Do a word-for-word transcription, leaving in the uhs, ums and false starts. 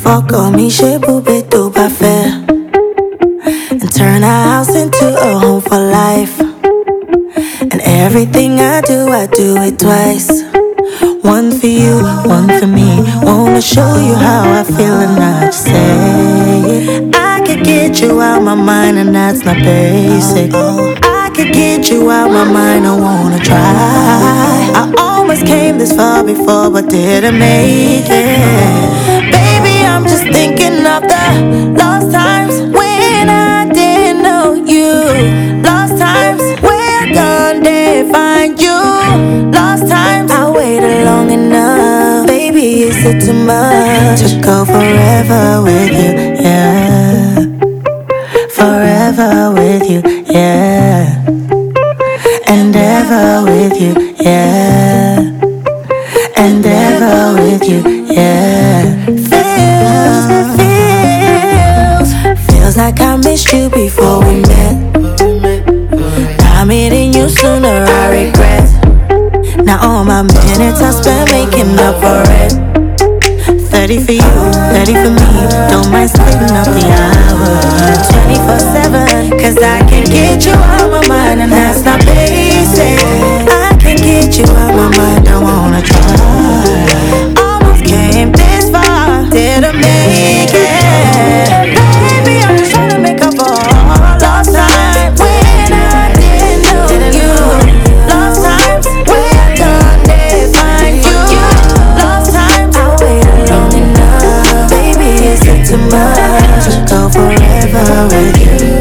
Fuck on me, shit, poupée tout parfait. And turn our house into a home for life. And everything I do, I do it twice. One for you, one for me. Wanna show you how I feel and not just say it. I could get you out my mind and that's not basic. I could get you out my mind, I wanna try. I almost came this far before but didn't make it. Baby, I'm just thinking of the lost times when I didn't know you. Lost times where gone did find you. Lost times I waited long enough. Baby, is it too much to go forever with you? Yeah, forever with you. Yeah, and ever with you. Yeah, and ever with you. Yeah, feels, feels, feels like I missed you before we met. I'm meeting you sooner, I regret. Now all my minutes I spent making up for it. Thirty for you, thirty for me. Don't mind splitting up the hours. Twenty-four seven, cause I can get you out my mind and that's not basic. I can get you out my mind, I wanna try. Almost came this far, didn't make it. Baby, I'm just trying to make up for all lost time when I didn't know you. Lost times when done they find you. Lost times I waited long enough. Baby, is it too much to go forever with you?